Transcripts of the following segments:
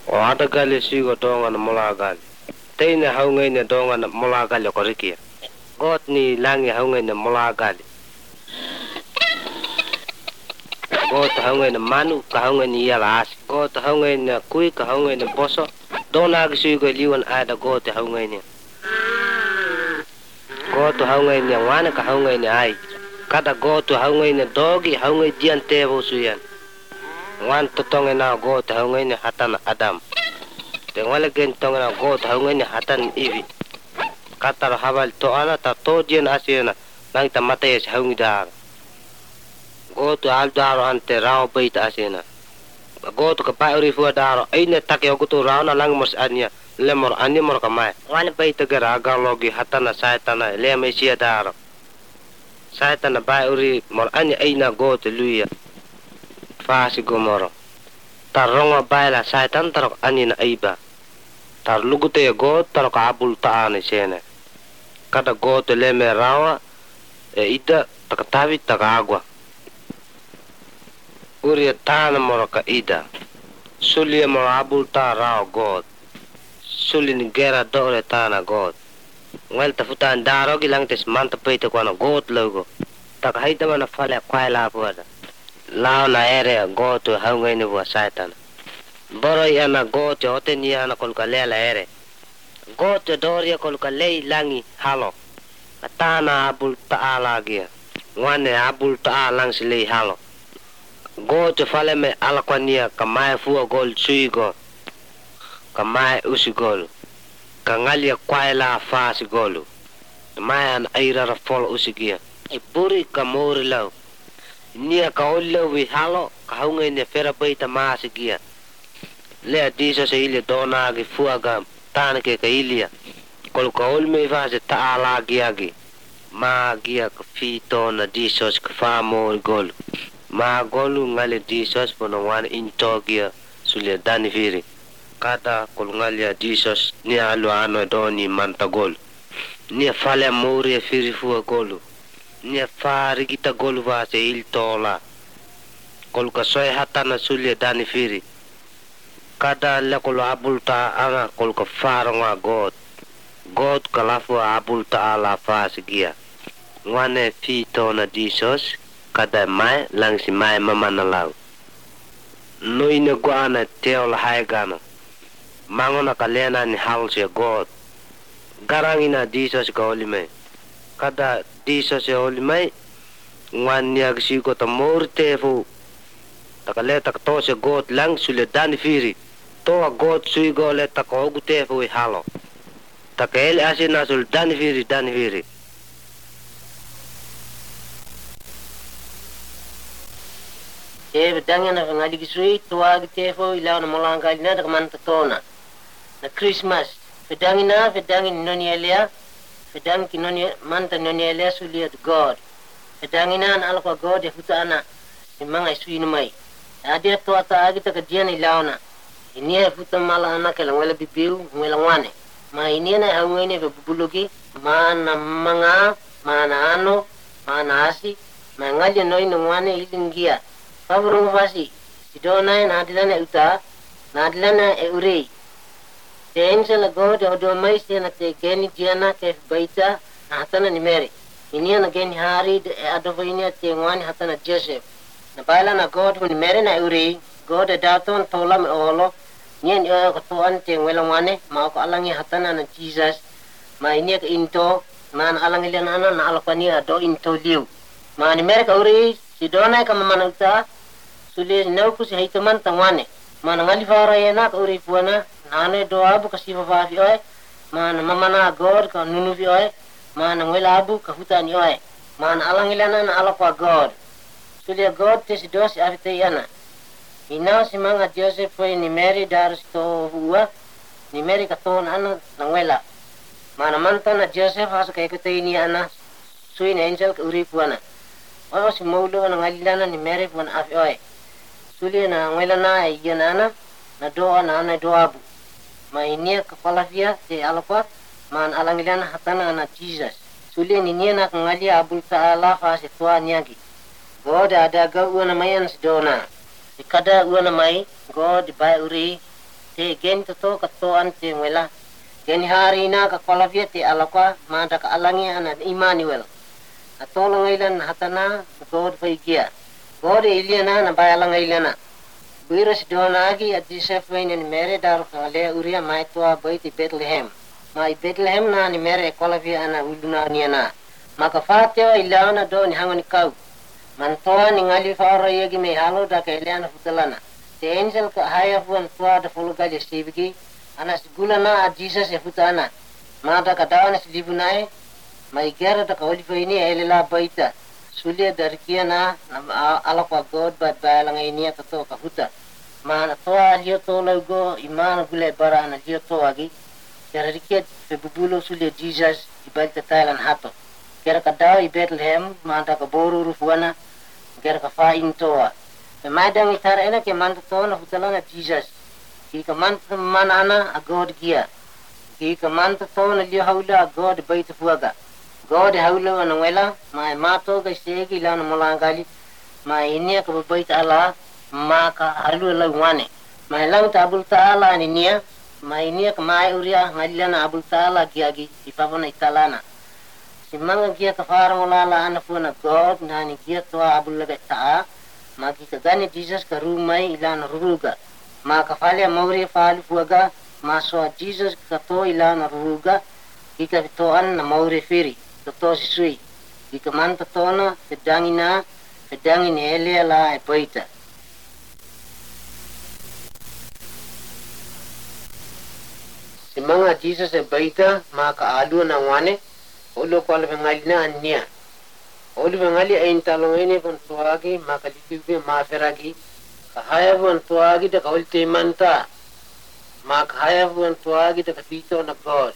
O ada gali sigo donga na mula gali. Teina haungai na donga na mula gali ko rikia. God ni langi haungai na mula gali. God haungai na manu ka haungai ni iala asi. God haungai na kui ka haungai na boso. Dona agi sigo liwan ada God haungai ni. God haungai ni wana ka haungai ni ai. Kada God haungai na dogi haungai dian tevo suyan. Wan totonge na God haungai ni hatan Adam. Te wala gen tonge na God haungai ni hatan Ivi. Katar habal to ana ta to dian asiana nang ta matay sa haungi dar. God aldaro ante rao bait asiana. God ka pauri fu daro aine takyo gutu rao na lang mos anya lemor ani mor kamay. Wan bait gara agalogi hatana saitana le mesia daro. Saitana pauri mor ani aina God luya. Fasi gomoro. Taronga baila saitan tarok ani na aiba. Tar lugute ya God tarok abul taane sene. Kada God leme rawa ida takatabi takagwa. Uri taana moro ka ida. Suli moro abul ta rawa God. Suli ni gera dore taana God. Ngel tafutan daro gilang tes manta peite kwa na God logo. Takahaita mana fale kwai la puada. Lao na ere goto haungai ni bua saitan. Boro yana goto ote ni ana kolka lela ere. Goto doria kolka lei langi halo. Katana abul taala gia. Wane abul taala silei halo. Goto fale me alakwania kamae fua gol suigo. Kamae usi gol. Kangalia kwaela fasi golu. Kamae an aira fol usi gia. Ipuri kamori lau. Nia ka ole wi halo ka hunga ne fera baita masigia le diso se ile dona gi fuaga tan ke ka ilia kol ka ol me va se ta ala giagi ma gia ka fito na diso ka famo gol ma golu ngale diso pono wan into gia sulia dani viri kada kol ngalia diso ni alu ano doni manta gol ni fale muri firi fua golu ni fari kita gol va se il tola kol ka soy hatana sulia dani firi kada le kol abulta ana kol ka faronga god kalafu abulta ala fasigia ngwane fito na disos kada mai langsi mai mamana law noine guana teol haigana mangona kalena ni halse god garangina disos ka olime kada diso se olimai ngwania gsi ko tamorte fu takale tak to se god lang sule dan firi to god sui go le tak ogute fu halo takel asina sul dan firi Bedangana ngali gisui to agte fu ilaw na molanga ina dak man tona na Christmas bedangin nonielia Pedang kinoni manta noni elia suliat God. Pedanginan alfa God ya futana simanga isui numai. Adia to ata agi ta kadian ilauna. Ini ya futa mala ana kala wala bibiu wala wane. Ma ini na hawene be bubulugi mana manga mana ano mana asi mangalia noi no wane ilingia. Paburu fasi. Sidona na dilana uta na dilana e urei. Angel God odo mai sena te geni diana ke baita hatana ni Mary ini na geni hari ado voinia te ngani hatana Joseph na baila na God ni Mary na uri God daton tolam olo nien yo ko toan te welongane ma ko alangi hatana na Jesus ma ini ke into man alangi lana na alapani ado into liu ma ni Mary ka uri sidona ka mamanauta suli no ku se hitaman tangwane man ngali fara yana ka uri puana Nane doa abu kasi fafafi oe, mana mamana God ka nunufi oe, mana ngwela abu ka hutani oe, mana alangilana na alapa God. Sulia God te si dosi afite yana. Inao si manga Joseph foi ni Mary darus to huwa, ni Mary ka toon ana na ngwela. Mana manta na Joseph hasa ka ikute ini ana, sui na angel ka uri puana. Oe si maulo na ngalilana ni Mary puana afi oe. Sulia na ngwela na iyan ana, na doa na ana doa abu. Ma ini kepala via te alapa man alangilana hatana na Jesus sulia ni na ngali abul taala fa se tua niagi God ada ga uana mayan sedona ikada uana mai God bai uri te gen to ka to an te wela gen hari na ka kolavia te alakwa manda ka alangi ana Emmanuel atolong ilan hatana God faigia God iliana na bayalang ilana Biras donagi at Joseph Wayne ni mere dar kale uria mai tua baiti Bethlehem mai Bethlehem na ni mere kolavia ana uluna niana maka fatio ilana do ni hangoni kau mantoa ni ngali fara yegi me halo da ka ilana futalana te angel ka haya fuan tua da fuluga je sibigi ana sigulana a Jesus e futana mada ka dawana silibunai mai gera da ka olifa ini elela baita sulia darkia na alakwa God bat bayalang ini to ka huta mana toa lio to logo imana gule bara na lio to agi kera rikia fe bubulo sulia Jesus di baita Thailand hato kera ka dawa i Bethlehem mada ka boru rufuana kera ka fain toa pe maidang itara ena ke manta to na hutalana Jesus ki ka manta manana a God gia ki ka manta to na lio haula a God baita fuaga God haulo ana wela mai mato ga segi lana molangali mai ini ka baita ala maka halu la wane mai lang ta abul taala ni nia mai ini ka mai uria ngalana abul taala giagi ipapana italana simanga gia ka fara molala ana funa God nani gia to abul la ta maki ka gani Jesus ka rumai ilana ruruga maka falia mauri falu fuaga maso Jesus ka to ilana ruruga ika to an na mauri firi to sisui ika manta tona pedangin elia la e poita simanga Jesus e baita maka alu na wane olo kwala bengalina ania olo bengali ain talongene pon tuagi maka lipibe maferagi kahaya pon tuagi da kaulte manta maka haya pon tuagi da kapito na God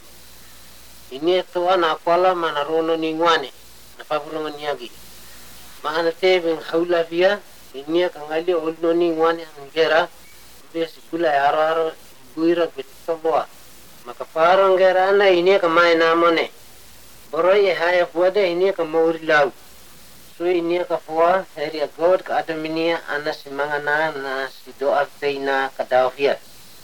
ini toa na kwala mana rono ni ngwane na papulungan niagi maana tebe haula via ini ka ngali olno ni ngwane ngera bes kula aro buira bitoloa maka parang gera na ini ka mai na mone boroi haya fuade ini ka mauri lau so ini ka fua area God ka adaminia ana simanga na si doa feina ka daofia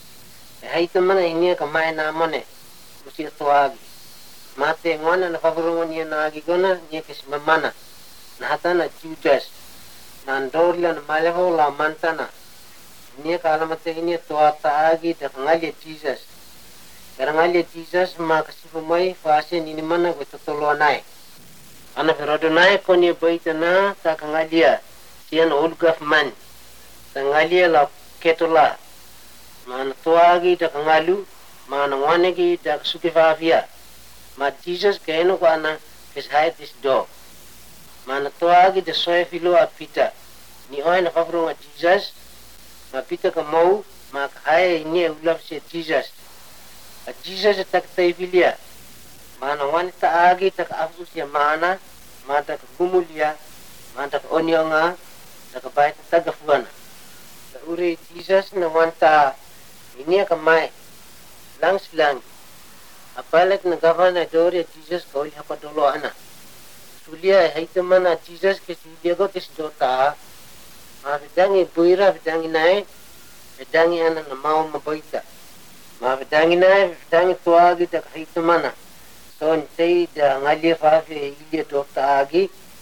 hai temana ini ka mai na mone musi toagi mate ngwana na favorungan niya na agigona niya kasi mamana na hata na Judas na andorla na maleho la mantana niya kalamate niya tuata agi da kangalya Jesus karangalya Jesus makasipo may fase nini mana ko tutulwa nai ana ferado nai ko niya baita na ta kangalya siyan ulgaf man kangalya la ketula mana tuagi da kangalu mana ngwanegi da sukifafia ma Jesus kaino ko ana kishayat is do mana toagi de soe filo a pita ni oi na fafro nga Jesus ma pita ka mau ma kaya ini ulaf si Jesus a Jesus tak taifilia mana wani ta agi tak afus ya mana ma tak gumulia ma tak onyonga tak baita tagafuana ta uri Jesus na wanta ini ka mai lang silang apalat na gavana dore Jesus ko hapa dolo ana sulia haita mana Jesus ke sulia go tis dota ma bidangi buira bidangi nai bidangi ana na mau mabaita ma bidangi nai bidangi tuagi tak haita mana son sei da ngali fafe ilia dota agi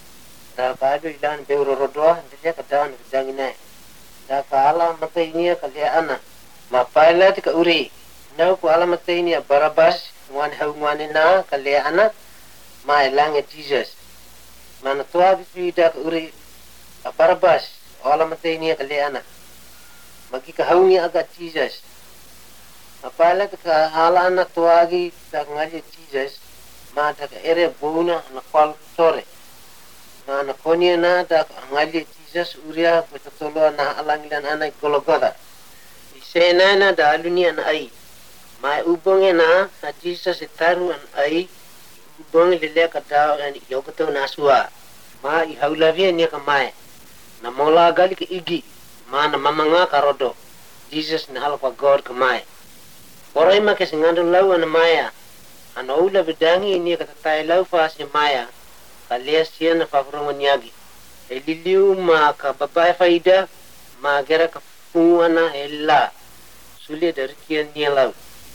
da bado ilan beuro rodoa dia kadan bidangi nai da kala mata ini kali ana ma pilot ka uri nau ko alamat ini Barabas wan hau ngwane na kale ana mai lange Jesus mana tua bisida uri Barabas alamat ini kale ana magi ka haungi aga Jesus apala ka hala ana tuagi tak ngaji Jesus ma tak ere bona na kwal tore mana konia na tak ngaji Jesus uria betolo na alangilan ana Golgotha isena na dalunia na ai mai ubonge na Jesus itaru an ai ubonge lele kata an yokoto nasua ma I haulavia ni kamai na mola gali ke igi ma na mamanga karodo Jesus na halpa God kamai orai ma ke singando lau an maya an oula bidangi ni kata tai lau fas ni maya kalia sia na fafrongo niagi eliliu ma ka babai faida ma gera ka funguana ella sulia dari kian nia lau.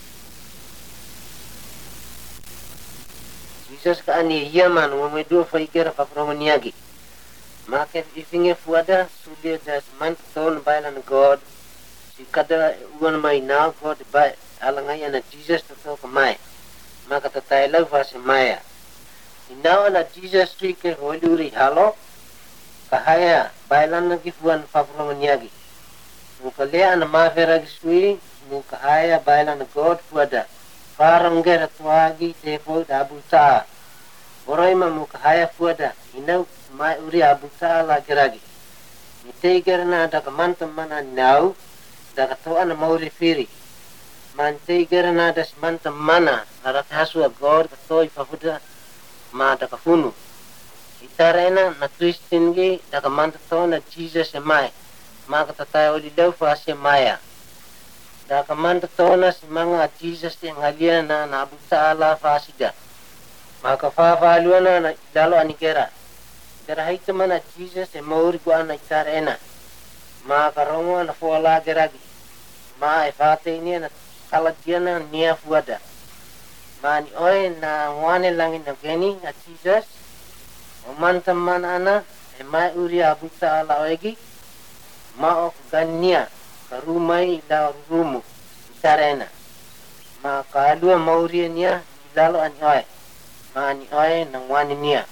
Jesus ka ani yaman wame dua faigera papromaniagi. Maka ifinge fuada sulia das manton bailan God. Si kada uan mai now God bai alangai ana Jesus to kamai. Maka tatai lau fase maya. Inaw ana Jesus trike holuri halo. Kahaya bailan lagi fuan papromaniagi. Mukalea ana mafera gisui mukahaya bailan God fuada. Parang gera tuagi tepo da buta. Boroi ma mukahaya fuada. Inau mai uri abuta la geragi. Mitei gera na da kamanta mana nau da katoa na mauri firi. Mantei gera na da simanta mana narate hasua God katoi pafuda ma da kafunu. Itarena na Christian gi da kamanta to na Jesus e mai. Maka tatai oli lau fase maya. Da kamanta tona si mga Jesus yang ngalia na nabuta ala fasida. Maka fafaluana na idalo anikera. Kera haita mana Jesus e mauri gua na itarena. Maka rongo na fuala geragi. Ma e fate ini na kaladiana nia fuada. Ma ni oe na ngwane langin na geni na Jesus. O manta mana ana e mai uri abuta ala oegi. Ma o gania. Karumai ila rumu sarena ma kalua mauria nia lalo anioe ma anioe nang wani nia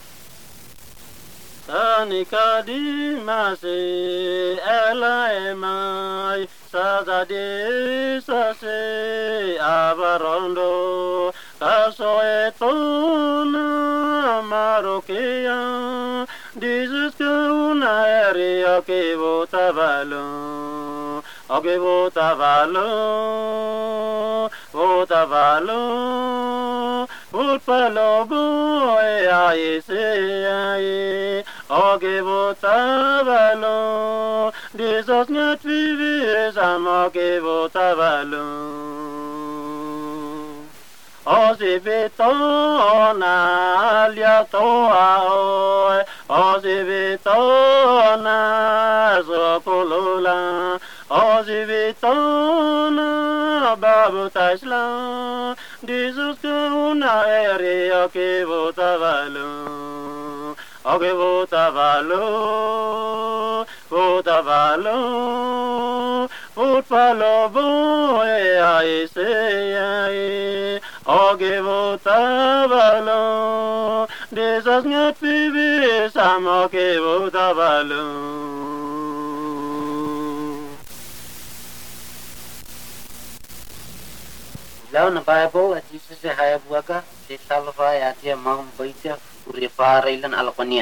Tanika di mase ela emai sadade sase abarondo kaso etona marokia Jesus kuna area que vota balon okay vota balon palo boy ai se ai okay vota balon Jesus not vive sama que vota balon Osibitona liatoa Osibitona zokulula Osibitona babu taisla Jesus kuna area que votavalo Okay votavalo Votavalo boy ai se ai Okay votavalo Jesus ngat vivi sama que votavalo Lau na Bible at Jesus e haya buaga se talva ya dia mau baita uri para ilan alapania.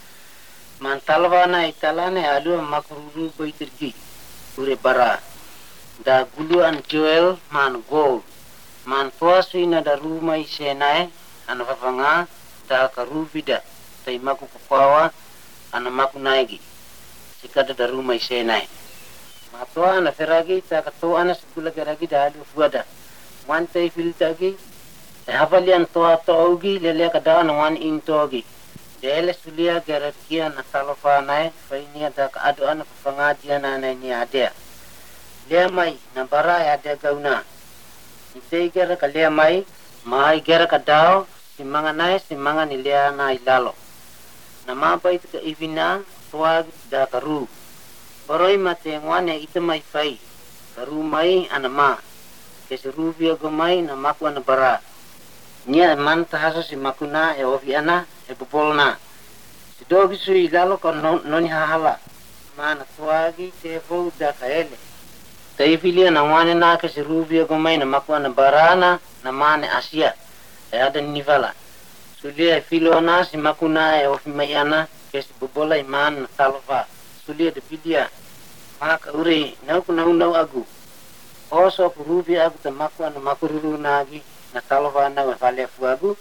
Man talva na italane alu makruru baitirgi uri bara. Da guluan Joel man gold. Man tuasu ina da rumai senai ana fafanga da karubida tai maku kupawa ana maku naigi. Sikada da rumai senai. Matoa ana feragi ta katoa ana segula geragi da alu fuada. Wan tay filtagi hafalian toa togi lele kada na wan intogi dele sulia gerakia na talofa nai fainia da adu ana pangadia na ni ade le mai na bara ya de gauna itei gera ka le mai gera kadao simanga nai simanga ni le na ilalo na mapa itu ka ivina toa da karu boroi mate ngwane itemai fai karu mai anama keseruvia gomai na maku ana bara nia manta hasa si makuna e ofiana e popolna si dogi sui lalo kon noni hahala mana tuagi te fo da kaele tai filia na wane na keseruvia gomai na maku ana barana na mane asia e ada nivala sulia filona si makuna e ofimai ana kesi popola iman talva sulia de filia maka uri nau agu Oso purubi aku tamaku anu makururu nagi na talva na wafale fuagu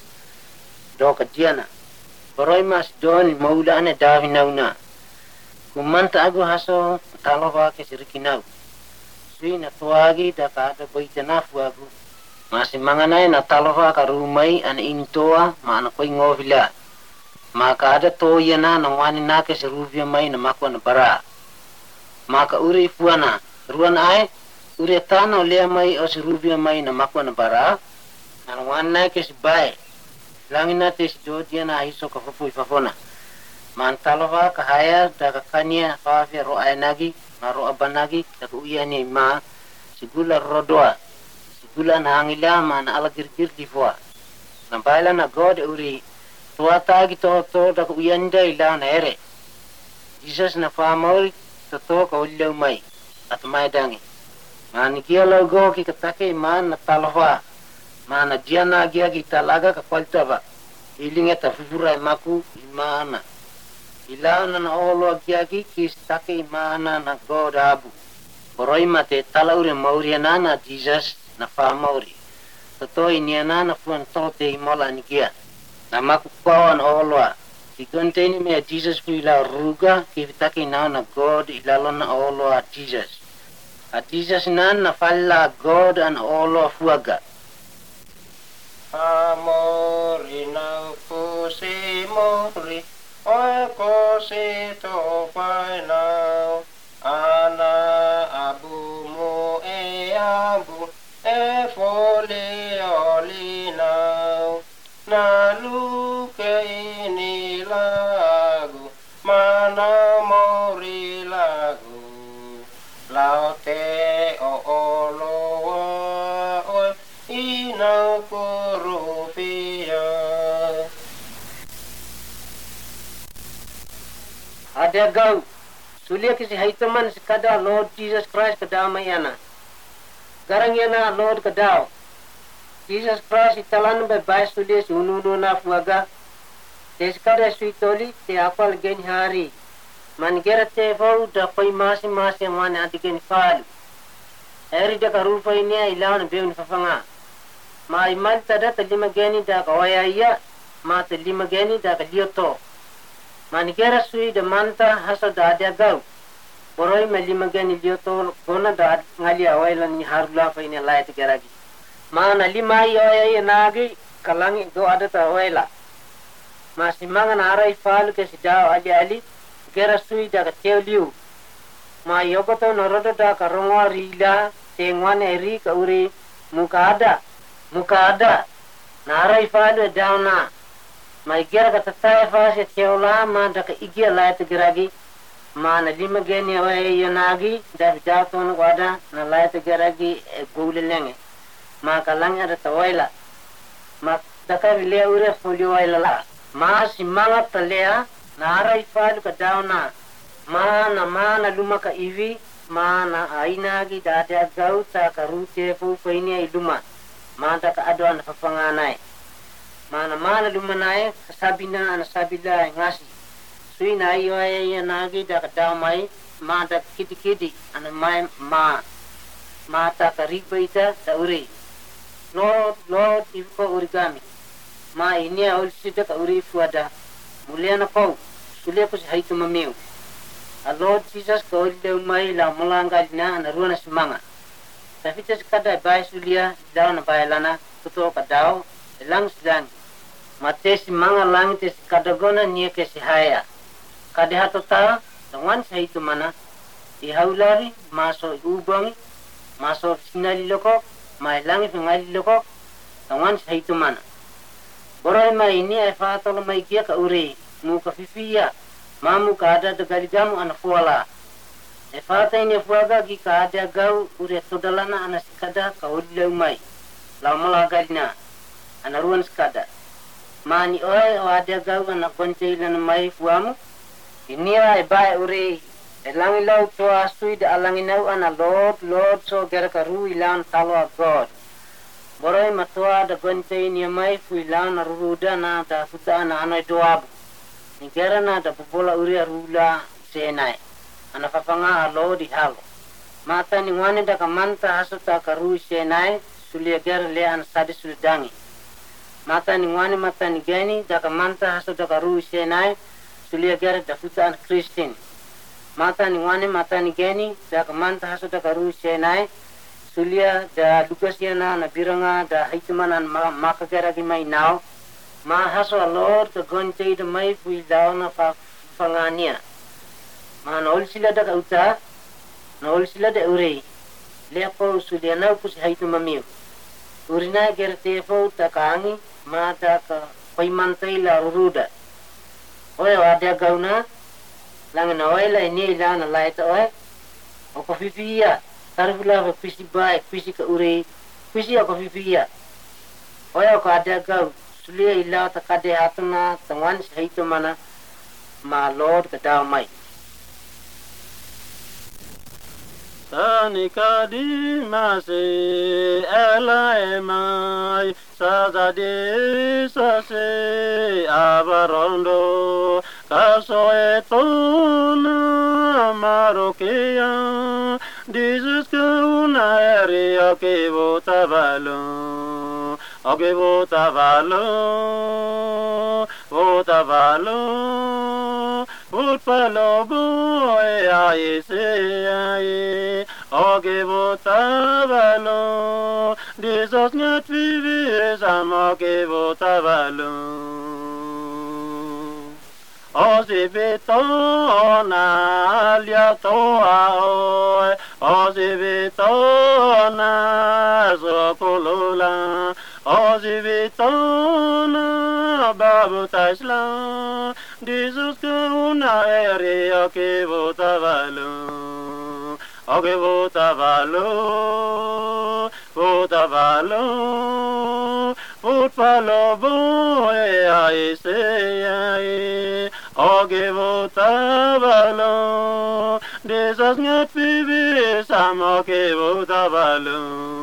do kajiana boroi mas don maula ane davi nauna kumanta agu haso talva ke sirikinau sui na tuagi da kada boitana fuagu masi manganai na talva ka rumai ane intoa ma ana koi ngovila maka ada toyana na wani na ke siruvia mai na maku anu bara maka uri fuana ruan ai ure tana lea mai o si rubia mai na makwa na bara na wana ke si bae langina te si jodia na hiso ka fopui fafona man talova ka haya da ka kania faafia ro ainagi na ro abanagi da ku iani ma sigula rodoa sigula na angila ma na ala girgir di foa na baila na god uri tua tagi to da ku iani da ila na ere Jesus na famori to ka ulle mai at mai dangi man kia logo ki katake man na talova mana diana gia ki talaga ka kwaltava ilinga ta fufura maku imana ilana na olo gia ki stake imana na god abu boroi mate talaure mauriana na Jesus na famori to iniana na fuan tote imola ni gia na maku kawan olo ki konteni me Jesus pila ruga ki take na god ilalo na olo a Jesus a Jesus na falla god an olo fuaga amori na kusi mori oi kusi to pai now ana abu mo e abu e foli oli now na luke ini lagu mana mori lagu laute o olo oi ina korofia ada gau sulia kisi haitaman sekada Lord Jesus Christ kadama yana garang yana Lord kadao Jesus Christ italan be bai sulia si unu na fuaga te sekada suitoli te apal gen hari man gera te fau da pai masi man adigen fal eri da karufa ini ilawan beun fafanga ma imal tada lima geni da kawaya iya ma lima geni da kalioto man gera sui da manta hasa da ada gau boroi me lima geni lioto gona da ngali awaila ni harula fa ini lai te geragi ma na lima iya nagi kalangi do ada ta awaila ma simangan arai fal ke sidao ali gera sui da teuliu ma yogoto norodo da karongo rila tengwane ri ka uri muka ada narai fadu dauna mai gera ka tatai fase teula ma da ka igia lai te geragi ma na lima geni awai yanagi da jaton wada na lai te geragi gule lenge ma kalanga da tawaila ma da ka le ure folio waila la ma simanga talea narai fadu ka dauna mana luma ka ivi mana ainagi da ada gauta ka rute fu faini iluma manta ka aduan fafanganai mana luma nai sabina ana sabila ngasi sui nai yo nagi da ka damai manta kidi ana mai mata ka ribaita da uri lord ifko urigami ma ini aul sida ka uri fuada muliana kau sulia kus haitu mamiu a Lord Jesus ka uli mai la mulanga na na ruana simanga tapi tes kada bai sulia daw na bailana kuto ka daw lang sedang mate simanga lang tes kada gona nie ke sihaya kada hato ta dengan haitu mana i haulari maso ubang maso sinali loko mai lang fingali loko dengan haitu mana borai mai ini ai fatol mai kia ka uri mu ka fifia mamu ka ada da galigamu ana fuala e fata ini fuaga ki ka ada gau ure todalana ana sikada ka ulle mai la mala galina ana ruan sikada mani oi o ada gau ana konte lana mai fuamu ini ai bai ure e langi lau to asui da alangi nau ana lord so gera ka ru ilan talo god borai matua da konte ini mai fu ilan ruruda na da futa ana ana doabu Nigera na da popola uria rula senai ana fafanga alo di halo mata ni ngwane da kamanta hasuta karu senai sulia ger le an sadi sudangi mata ni ngwane mata ni geni da kamanta hasuta karu senai sulia ger da futa an Christine mata ni ngwane mata ni geni da kamanta hasuta karu senai sulia da lukasiana na biranga da haitumanan maka gera gi mai now ma haso Lord the gonte de mai fui dauna fa fangania ma nol sila da uta nol sila de ure lea po sulia nau pusi haitu mamiu. Urina kere te fo takaangi ma taka paimantai la uruda. Oe o adea gauna langa na oe la ini ila na laita oe o kofifia tarifula fa pisi bae pisi ka urei pisi o kofifia. Oe o ka adea gau sulia ila takade hatuna tangwan si haitu mana ma Lord ka tau mai. Tanika di masi elai mai sazadi sase abarondo kasoe tona marokia dizus kuna eri oke votavalo Utpalo boy ai se ai oge votavalo disos ngat vivis amoge votavalo osi vitona liatoa osi vitona sokolula osi vitona babu taisla Jesus kuna eri oke votavalo Utpalo boy ai se ai oge votavalo Jesus ngat vivis amoke votavalo